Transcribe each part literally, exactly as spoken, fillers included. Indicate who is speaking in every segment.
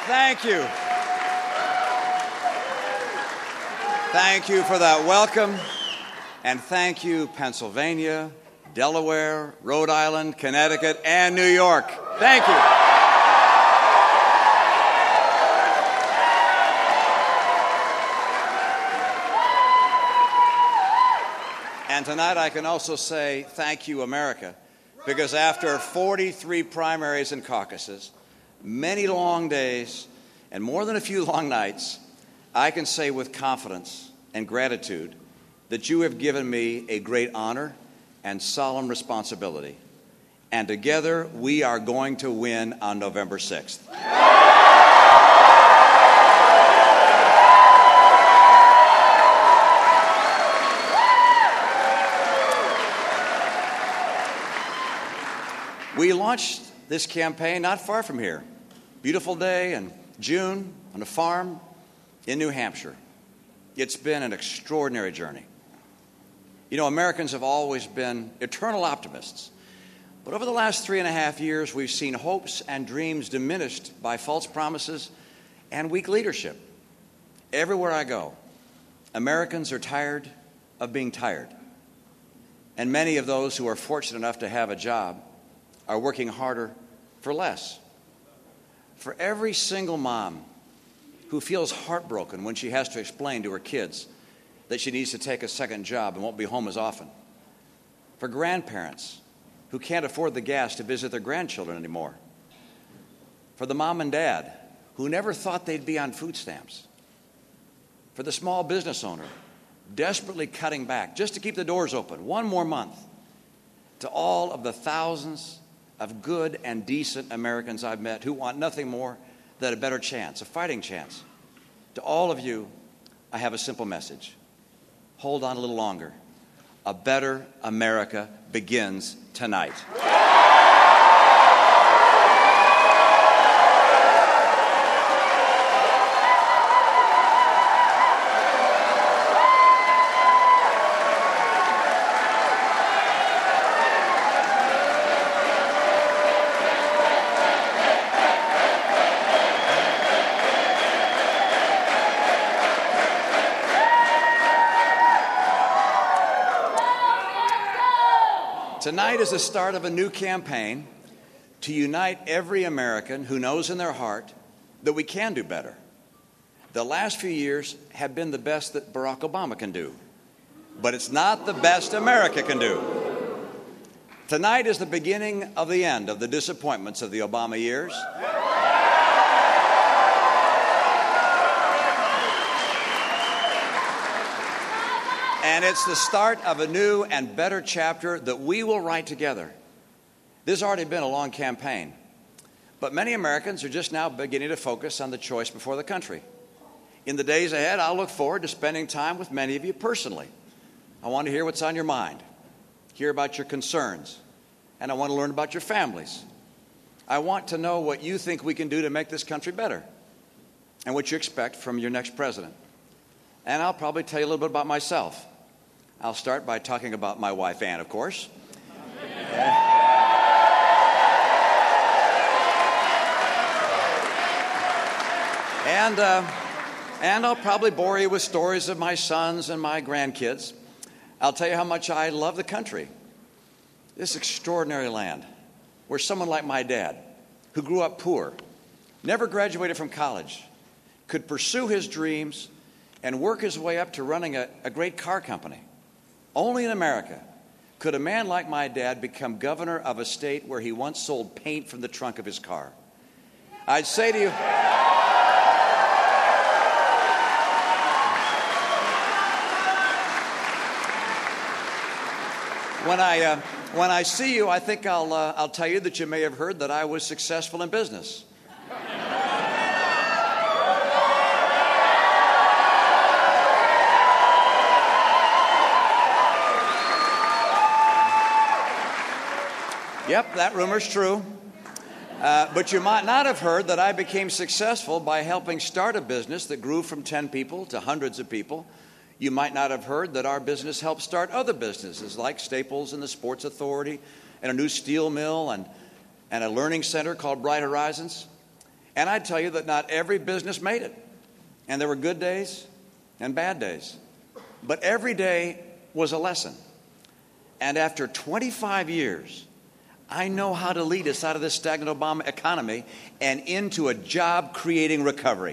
Speaker 1: Thank you. Thank you for that welcome. And thank you, Pennsylvania, Delaware, Rhode Island, Connecticut, and New York. Thank you. And tonight I can also say thank you, America, because after forty-three primaries and caucuses, many long days, and more than a few long nights, I can say with confidence and gratitude that you have given me a great honor and solemn responsibility. And together, we are going to win on November sixth. We launched this campaign not far from here. Beautiful day in June on a farm in New Hampshire. It's been an extraordinary journey. You know, Americans have always been eternal optimists. But over the last three and a half years, we've seen hopes and dreams diminished by false promises and weak leadership. Everywhere I go, Americans are tired of being tired. And many of those who are fortunate enough to have a job are working harder for less. For every single mom who feels heartbroken when she has to explain to her kids that she needs to take a second job and won't be home as often. For grandparents who can't afford the gas to visit their grandchildren anymore. For the mom and dad who never thought they'd be on food stamps. For the small business owner desperately cutting back just to keep the doors open one more month. To all of the thousands of good and decent Americans I've met who want nothing more than a better chance, a fighting chance. To all of you, I have a simple message. Hold on a little longer. A better America begins tonight. Tonight is the start of a new campaign to unite every American who knows in their heart that we can do better. The last few years have been the best that Barack Obama can do, but it's not the best America can do. Tonight is the beginning of the end of the disappointments of the Obama years. And it's the start of a new and better chapter that we will write together. This has already been a long campaign, but many Americans are just now beginning to focus on the choice before the country. In the days ahead, I'll look forward to spending time with many of you personally. I want to hear what's on your mind, hear about your concerns, and I want to learn about your families. I want to know what you think we can do to make this country better and what you expect from your next president. And I'll probably tell you a little bit about myself. I'll start by talking about my wife, Ann, of course. and, uh, and I'll probably bore you with stories of my sons and my grandkids. I'll tell you how much I love the country. This extraordinary land where someone like my dad, who grew up poor, never graduated from college, could pursue his dreams and work his way up to running a, a great car company. Only in America could a man like my dad become governor of a state where he once sold paint from the trunk of his car. I'd say to you, when I uh, when I see you, I think I'll uh, I'll tell you that you may have heard that I was successful in business. Yep, that rumor's true. Uh, but you might not have heard that I became successful by helping start a business that grew from ten people to hundreds of people. You might not have heard that our business helped start other businesses like Staples and the Sports Authority and a new steel mill and, and a learning center called Bright Horizons. And I'd tell you that not every business made it. And there were good days and bad days. But every day was a lesson. And after twenty-five years, I know how to lead us out of this stagnant Obama economy and into a job-creating recovery.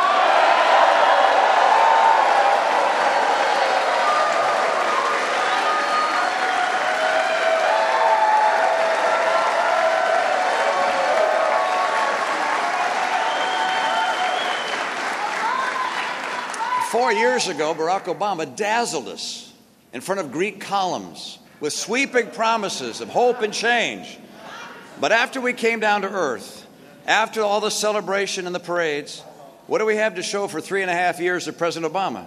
Speaker 1: Four years ago, Barack Obama dazzled us in front of Greek columns with sweeping promises of hope and change. But after we came down to earth, after all the celebration and the parades, what do we have to show for three and a half years of President Obama?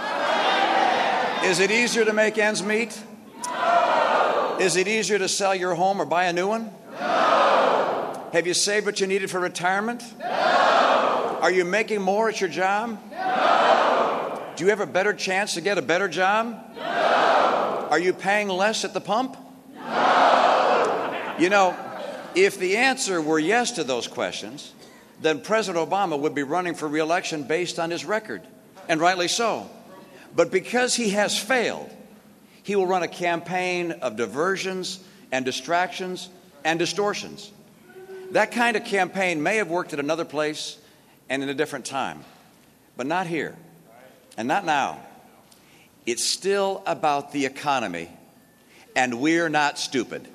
Speaker 1: Is it easier to make ends meet? No. Is it easier to sell your home or buy a new one? No. Have you saved what you needed for retirement? No. Are you making more at your job? No. Do you have a better chance to get a better job? No. Are you paying less at the pump? No. You know, if the answer were yes to those questions, then President Obama would be running for re-election based on his record, and rightly so. But because he has failed, he will run a campaign of diversions and distractions and distortions. That kind of campaign may have worked at another place and in a different time, but not here, and not now. It's still about the economy, and we're not stupid.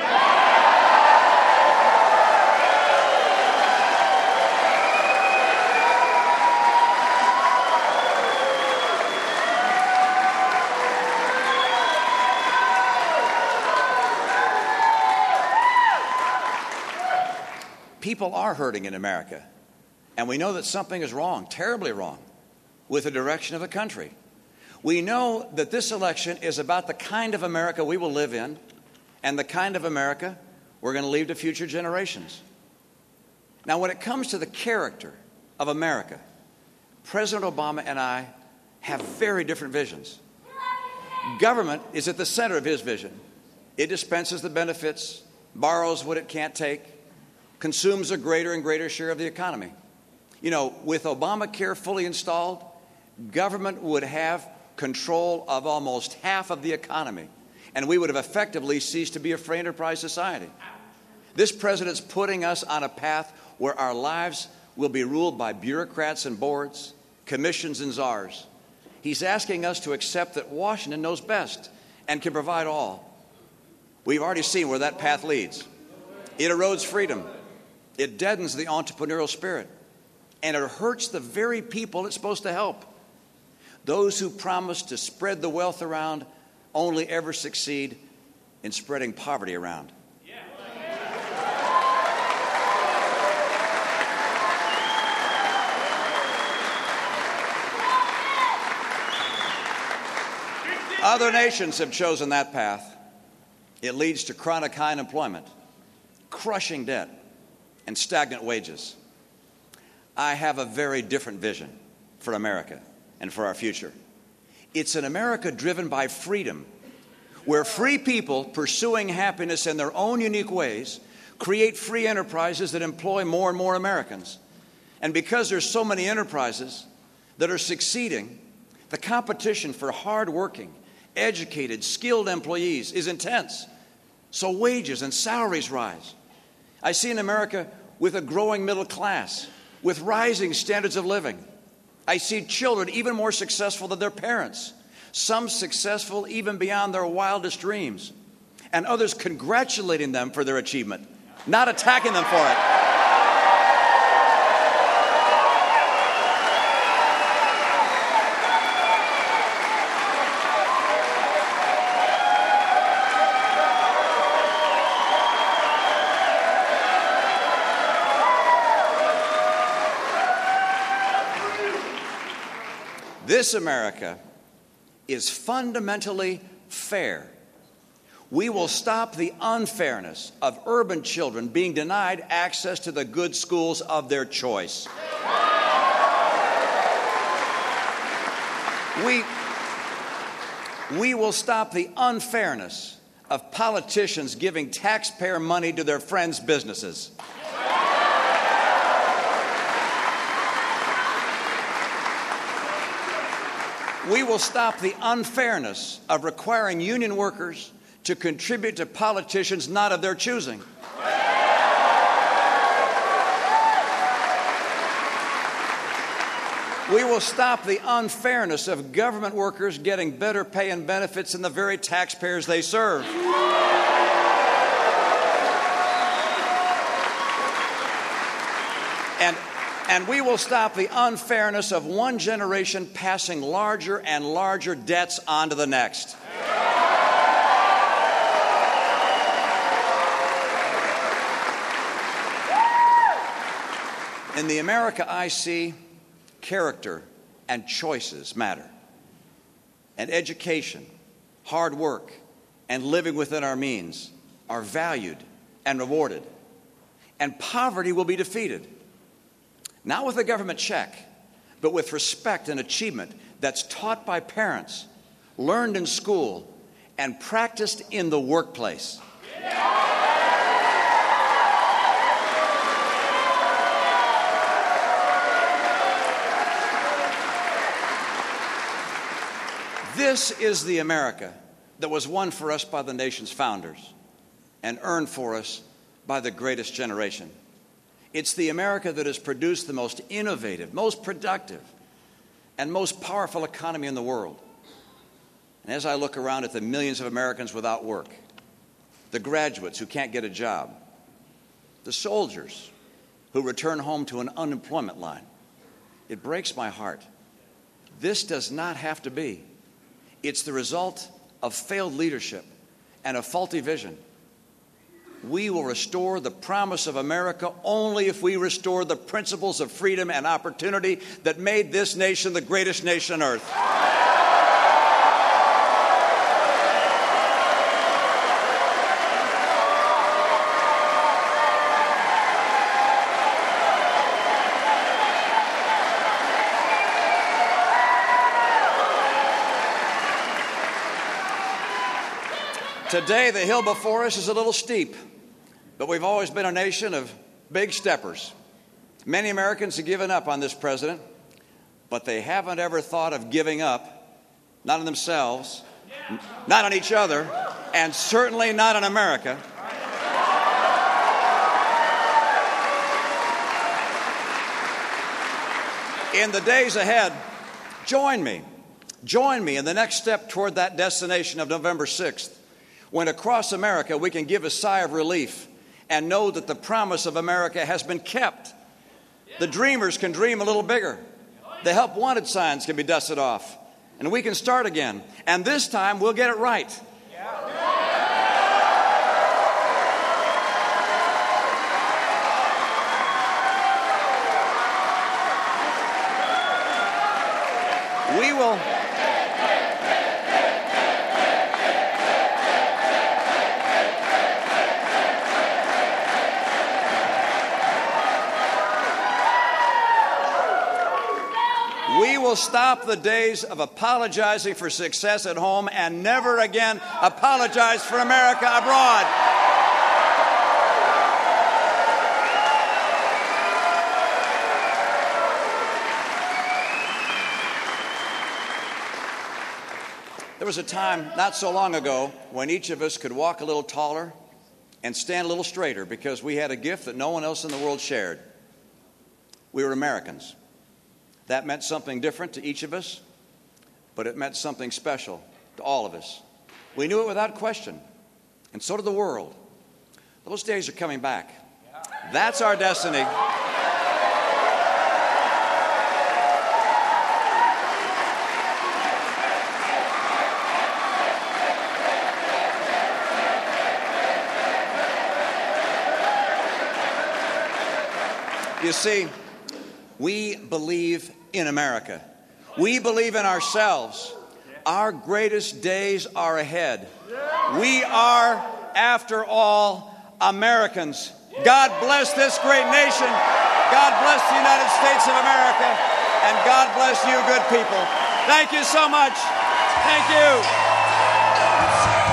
Speaker 1: People are hurting in America, and we know that something is wrong, terribly wrong, with the direction of the country. We know that this election is about the kind of America we will live in and the kind of America we're going to leave to future generations. Now, when it comes to the character of America, President Obama and I have very different visions. Government is at the center of his vision. It dispenses the benefits, borrows what it can't take, consumes a greater and greater share of the economy. You know, with Obamacare fully installed, government would have control of almost half of the economy, and we would have effectively ceased to be a free enterprise society. This president's putting us on a path where our lives will be ruled by bureaucrats and boards, commissions and czars. He's asking us to accept that Washington knows best and can provide all. We've already seen where that path leads. It erodes freedom. It deadens the entrepreneurial spirit, and it hurts the very people it's supposed to help. Those who promise to spread the wealth around only ever succeed in spreading poverty around. Yeah. Other nations have chosen that path. It leads to chronic high unemployment, crushing debt, and stagnant wages. I have a very different vision for America and for our future. It's an America driven by freedom, where free people pursuing happiness in their own unique ways create free enterprises that employ more and more Americans. And because there's so many enterprises that are succeeding, the competition for hardworking, educated, skilled employees is intense. So wages and salaries rise. I see an America with a growing middle class, with rising standards of living. I see children even more successful than their parents, some successful even beyond their wildest dreams, and others congratulating them for their achievement, not attacking them for it. This America is fundamentally fair. We will stop the unfairness of urban children being denied access to the good schools of their choice. We, we will stop the unfairness of politicians giving taxpayer money to their friends' businesses. We will stop the unfairness of requiring union workers to contribute to politicians not of their choosing. We will stop the unfairness of government workers getting better pay and benefits than the very taxpayers they serve. And, and we will stop the unfairness of one generation passing larger and larger debts on to the next. In the America I see, character and choices matter. And education, hard work, and living within our means are valued and rewarded. And poverty will be defeated. Not with a government check, but with respect and achievement that's taught by parents, learned in school, and practiced in the workplace. This is the America that was won for us by the nation's founders and earned for us by the greatest generation. It's the America that has produced the most innovative, most productive, and most powerful economy in the world. And as I look around at the millions of Americans without work, the graduates who can't get a job, the soldiers who return home to an unemployment line, it breaks my heart. This does not have to be. It's the result of failed leadership and a faulty vision. We will restore the promise of America only if we restore the principles of freedom and opportunity that made this nation the greatest nation on earth. Today, the hill before us is a little steep, but we've always been a nation of big steppers. Many Americans have given up on this president, but they haven't ever thought of giving up, not on themselves, not on each other, and certainly not on America. In the days ahead, join me. Join me in the next step toward that destination of November sixth. When across America we can give a sigh of relief and know that the promise of America has been kept. The dreamers can dream a little bigger. The help wanted signs can be dusted off. And we can start again. And this time we'll get it right. We will... We will stop the days of apologizing for success at home and never again apologize for America abroad. There was a time not so long ago when each of us could walk a little taller and stand a little straighter because we had a gift that no one else in the world shared. We were Americans. That meant something different to each of us, but it meant something special to all of us. We knew it without question, and so did the world. Those days are coming back. That's our destiny. You see, we believe in America. We believe in ourselves. Our greatest days are ahead. We are, after all, Americans. God bless this great nation. God bless the United States of America. And God bless you, good people. Thank you so much. Thank you.